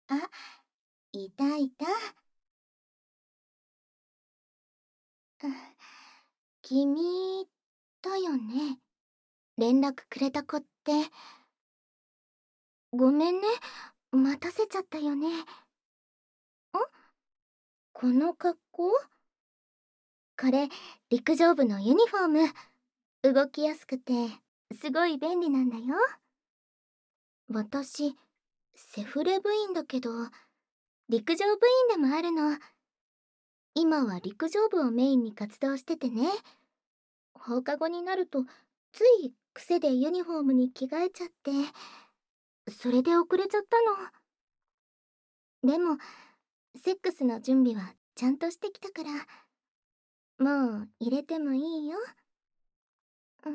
あ、いたいた。うん、君だよね。連絡くれた子って。ごめんね。待たせちゃったよね。この格好？これ、陸上部のユニフォーム。動きやすくて、すごい便利なんだよ。私、セフレ部員だけど、陸上部員でもあるの。今は陸上部をメインに活動しててね。放課後になると、つい癖でユニフォームに着替えちゃって、それで遅れちゃったの。でも、セックスの準備はちゃんとしてきたから、もう入れてもいいよ。うん、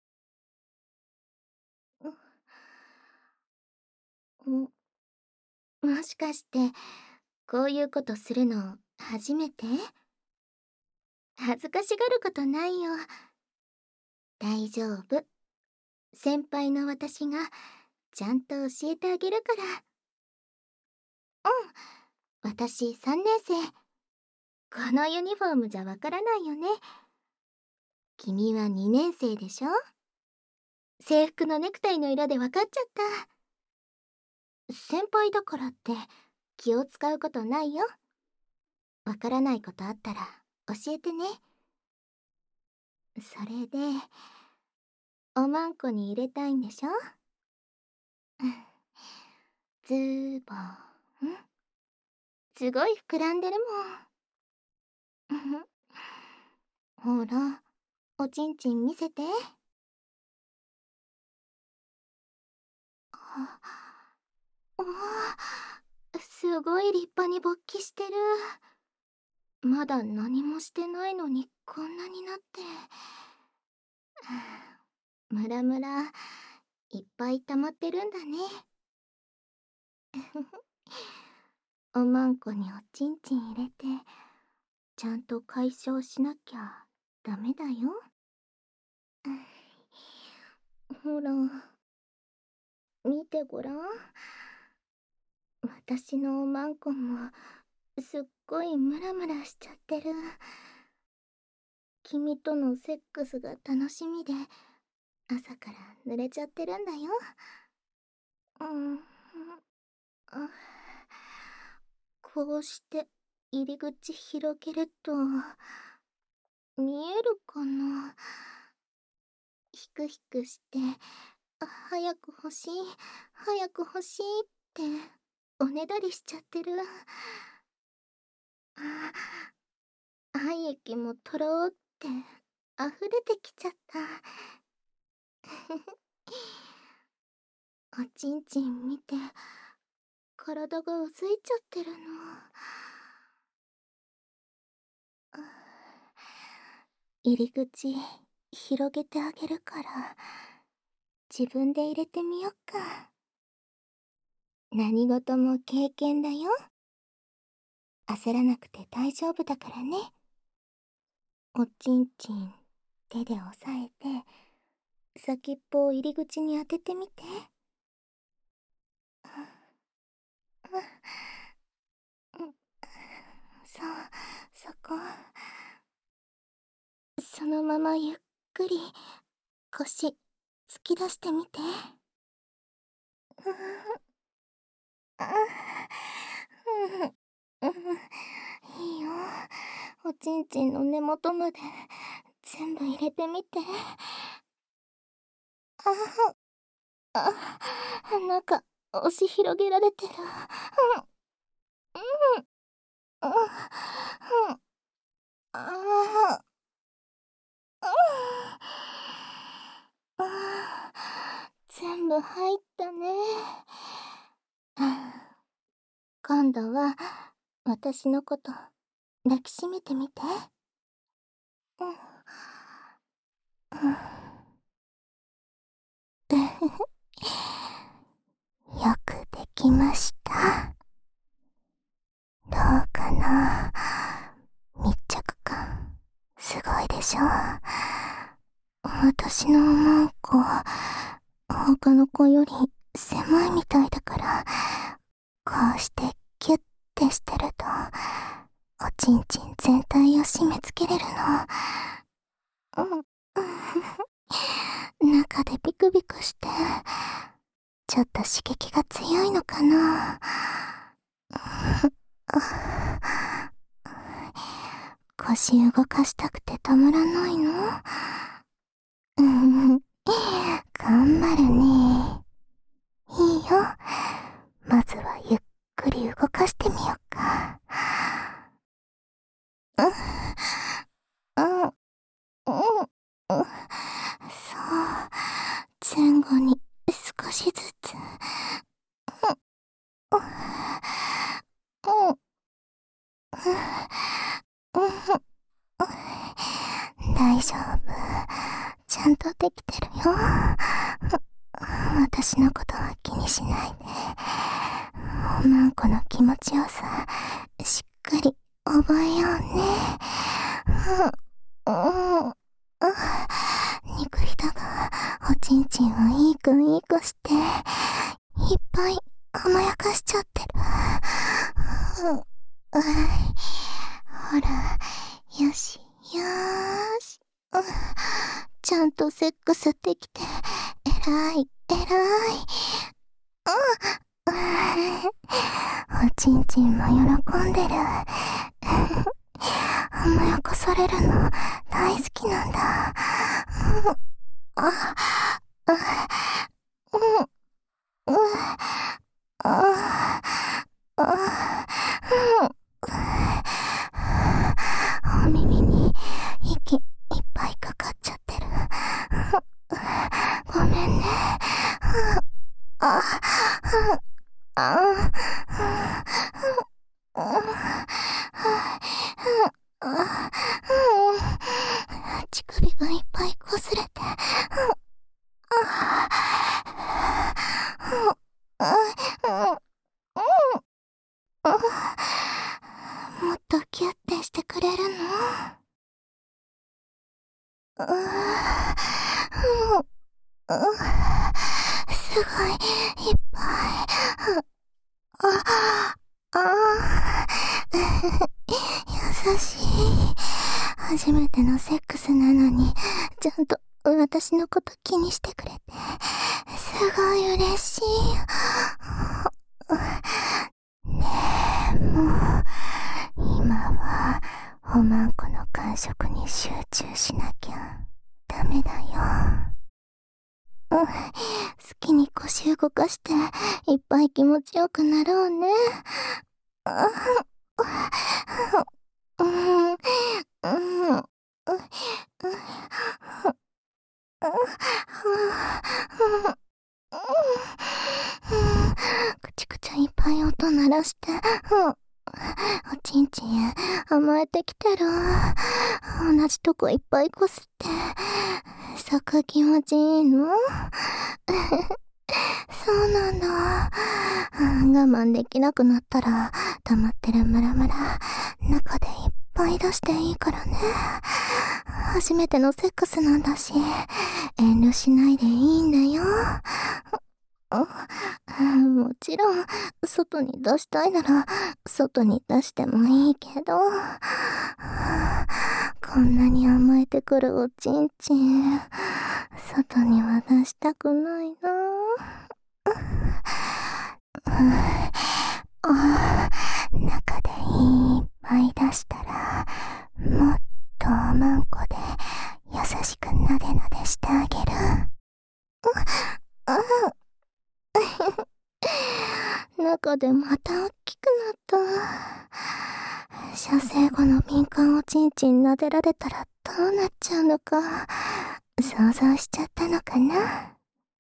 うん、もしかして、こういうことするの初めて？恥ずかしがることないよ。大丈夫。先輩の私がちゃんと教えてあげるから。うん、私3年生。このユニフォームじゃわからないよね。君は2年生でしょ？制服のネクタイの色でわかっちゃった。先輩だからって気を使うことないよ。わからないことあったら教えてね。それで、おまんこに入れたいんでしょ？ズボン。すごい膨らんでるもん。ほら、おちんちん見せて。おー、すごい立派に勃起してる。まだ何もしてないのにこんなになって。ムラムラいっぱい溜まってるんだね。おまんこにおちんちん入れてちゃんと解消しなきゃダメだよ。ほら、見てごらん。私のおまんこもすっごいムラムラしちゃってる。君とのセックスが楽しみで朝から濡れちゃってるんだよ。うん、あ、こうして入り口広げると見えるかな。ヒクヒクして早く欲しい早く欲しいっておねだりしちゃってる。愛液もとろーって溢れてきちゃった。おちんちん見て体がうずいちゃってるの。入り口広げてあげるから自分で入れてみよっか。何事も経験だよ。焦らなくて大丈夫だからね。おちんちん手で押さえて先っぽを入り口に当ててみて。そう、そこ。そのままゆっくり腰突き出してみて。いいよ。おちんちんの根元まで全部入れてみて。なんか押し広げられてる。全部入ったね。今度は私のこと抱きしめてみて。よくできました。どうかな。密着感すごいでしょ。私のおまんこ他の子より狭いみたいだから、こうしてキュッてしてると、おちんちん全体を締め付けれるの。中でビクビクして、ちょっと刺激が強いのかな。腰動かしたくてたまらないの？頑張るね。いいよ。まずはゆっくり動かしてみようか。そう、前後に少しずつ。大丈夫。ちゃんとできてるよ。私のことは気にしないで。おまんこの気持ちよさ、しっかり覚えようね。憎いだが、おちんちんをいい子いい子して、いっぱい甘やかしちゃってる。ほら、よし、よーし。ちゃんとセックスできて、偉い、偉い。おちんちんも喜んでる。甘やかされるの大好きなんだ。お耳に息いっぱいかかっちゃってる。ごめんね。乳首がいっぱい擦れて。もっとキュッてしてくれるの？すごい、いっぱい。優しい。初めてのセックスなのに、ちゃんと私のこと気にしてくれて、すごい嬉しい。ねえ、もう、今は、おまんこの感触に集中しなきゃダメだよ。好きに腰動かして、いっぱい気持ちよくなろうね。くちくちゃいっぱい音鳴らして、おちんちん甘えてきてる。同じとこいっぱいこすって、そこ気持ちいいの？そうなんだ。我慢できなくなったら、溜まってるムラムラ、中でいっぱい出していいからね。初めてのセックスなんだし、遠慮しないでいいんだよ。もちろん、外に出したいなら、外に出してもいいけど、こんなに甘えてくるおちんちん、外には出したくないな。中でいっぱい出したら、もっとおまんこで優しくなでなでしてあげる。中でまた大きくなった。射精後の敏感おちんちん撫でられたらどうなっちゃうのか、想像しちゃったのかな。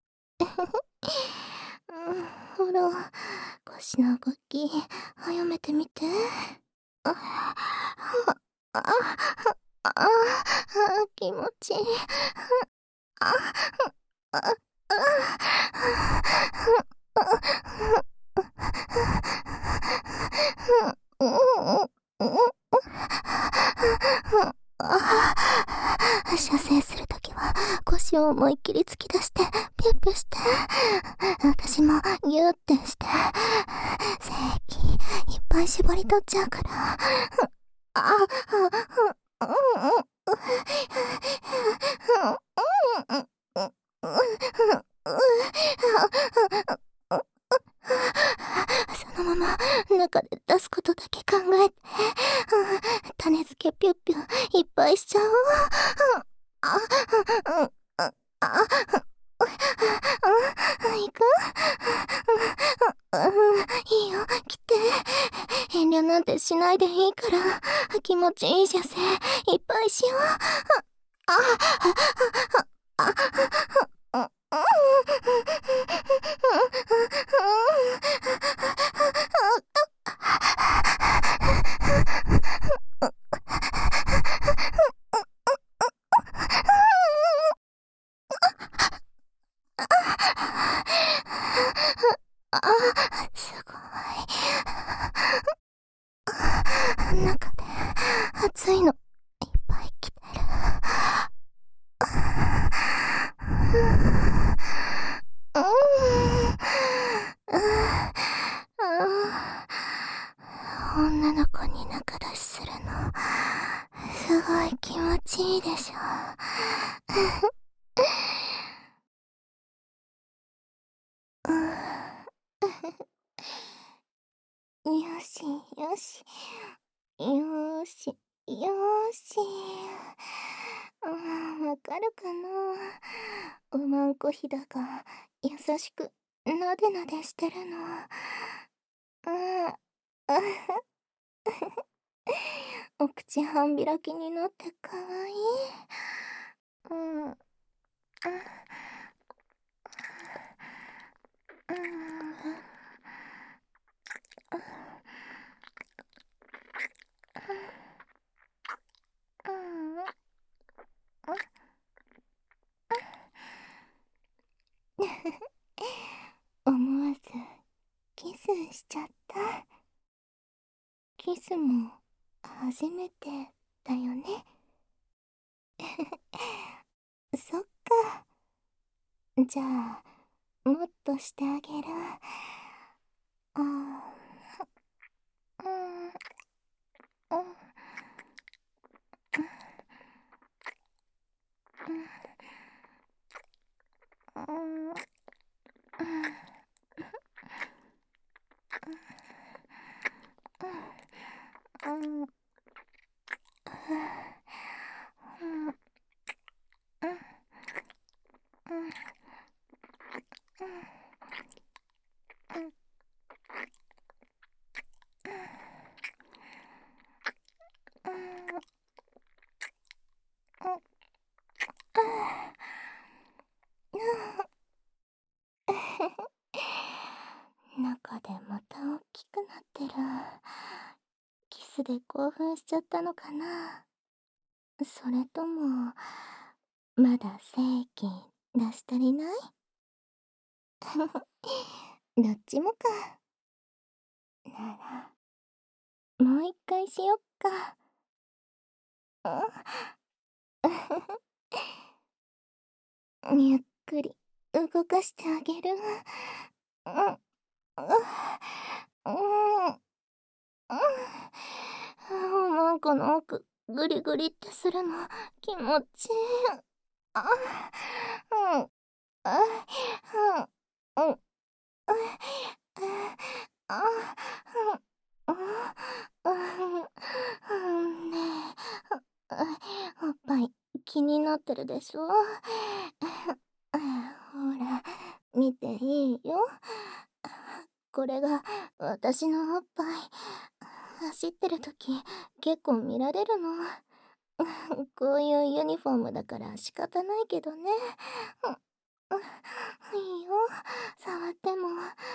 ほら、腰の動き、早めてみて。気持ちいい。射精するときは腰を思いっきり突き出してピュッピュして、私もギュッてして、精絞り取っちゃうから。そのまま中で出すことだけ考えて、種付けピュッピュいっぱいしちゃおう。行く？いいよ、来て。遠慮なんてしないでいいから、気持ちいい射精いっぱいしよう。すごい。中で熱いのいっぱい来てる。女の子に仲出しするのすごい気持ちいいでしょ。よしよしよしよし。わかるかな。おまんこひだが優しくなでなでしてるの。お口半開きになってかわいい。思わずキスしちゃった。キスも初めてだよね。そっか。じゃあもっとしてあげる。うん、中でまた大きくなってる。キスで興奮しちゃったのかな。それともまだ精液出し足りない？どっちもか。ならもう一回しよっか。ゆっくり動かしてあげる。おまんこの奥グリグリってするの気持ちいい。ねえ、おっぱい気になってるでしょ。ほら見ていいよ。これが私のおっぱい。走ってる時結構見られるの。こういうユニフォームだから仕方ないけどね。いいよ、触っても。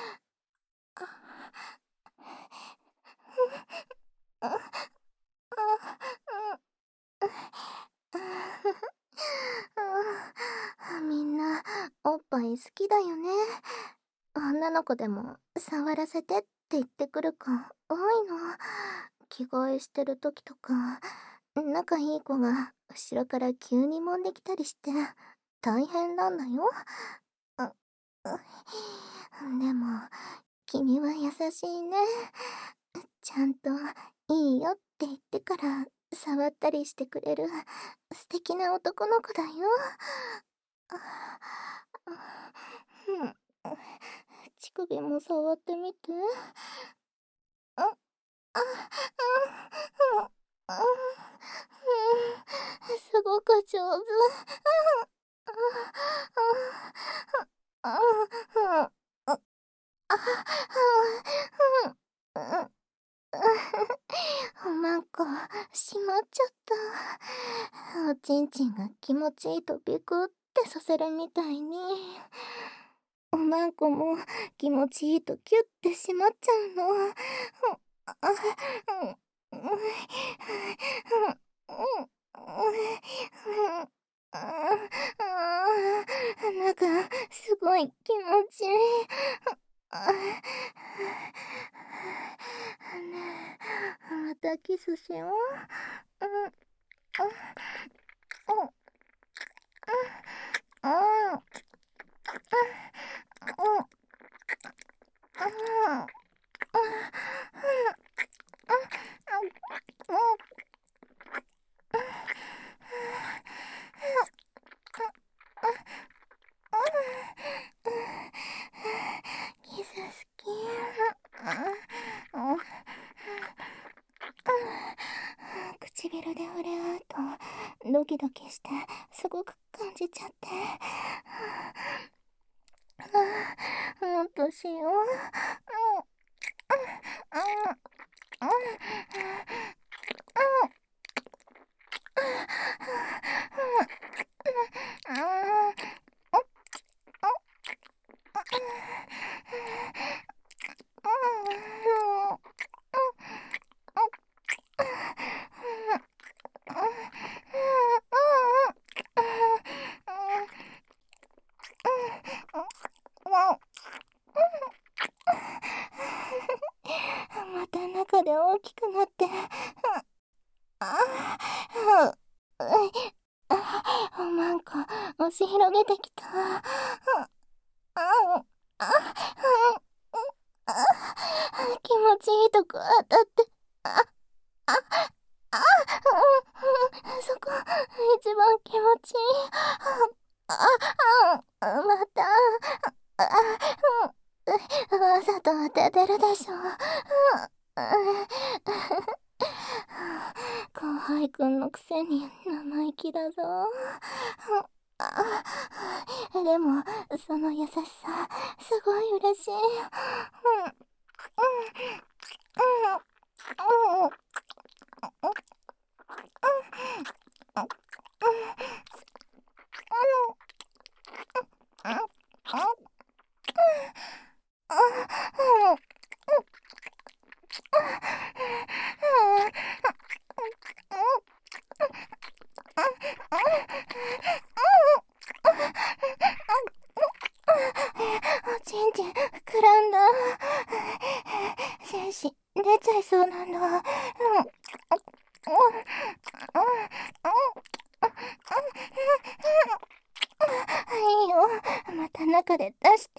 みんなおっぱい好きだよね。女の子でも触らせてって言ってくる子多いの。着替えしてる時とか仲いい子が後ろから急に揉んできたりして大変なんだよ。でも君は優しいね。ちちゃんといいよって言ってから触ったりしてくれる素敵な男の子だよ。あうん、乳首も触ってみて。あ、あ、あ、あ、すごく上手。あ、あ、あ、あ、あ、あ、おまんこ、しまっちゃった。おちんちんが気持ちいいとビクってさせるみたいに、おまんこも気持ちいいとキュッてしまっちゃうの。あ、うん、うん、うん、なんか、すごい気持ちいい。ねえ、またキスしよう。うん、うん、うん、うん、うん、キス好き。唇で触れ合うとドキドキしてすごく感じちゃって。もっとしよう。また中で大きくなって、おまんこ押し広げてきた。気持ちいいとこ当たって、そこ一番気持ちいい。また、わざと当ててるでしょ。後輩くんのくせに生意気だぞ。でもその優しさすごい嬉しい。おちんちん膨らんだ。精子出ちゃいそうなんだ。いいよ、また中で出して。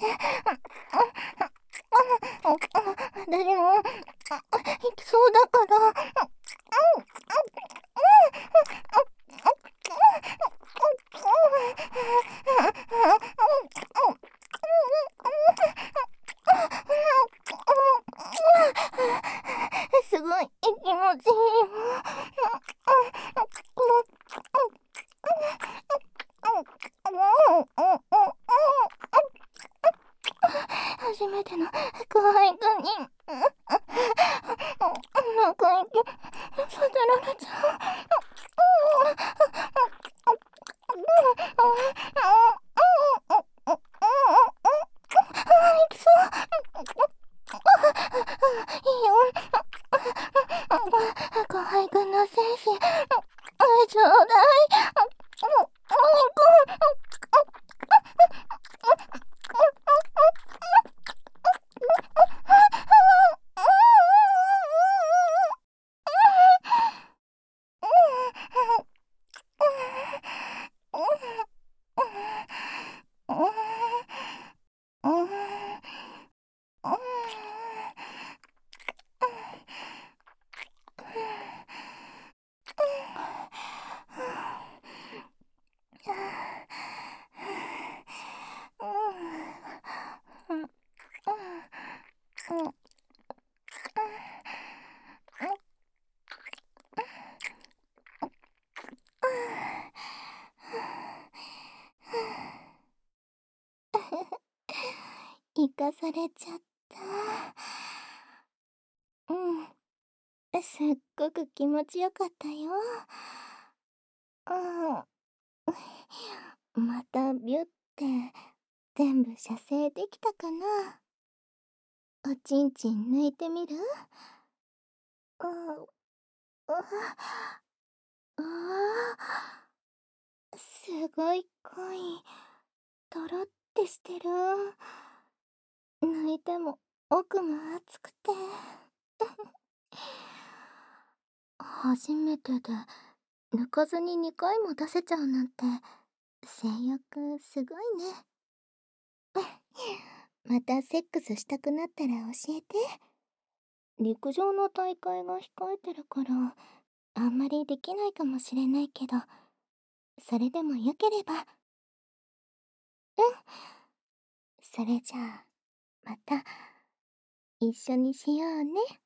誰も行きそうだから。すごい気持ちいい。初めての後輩くんに仲良くさせられちゃう。いきそう。いいよ。後輩くんの精子ちょうだい。 されちゃった。うん、すっごく気持ちよかったよ。うん。またビュって全部射精できたかな。おちんちん抜いてみる？うん、うあすごい濃い。とろってしてる。抜いても奥が熱くて。初めてで抜かずに2回も出せちゃうなんて性欲すごいね。またセックスしたくなったら教えて。陸上の大会が控えてるからあんまりできないかもしれないけど、それでもよければ。うん。それじゃあまた一緒にしようね。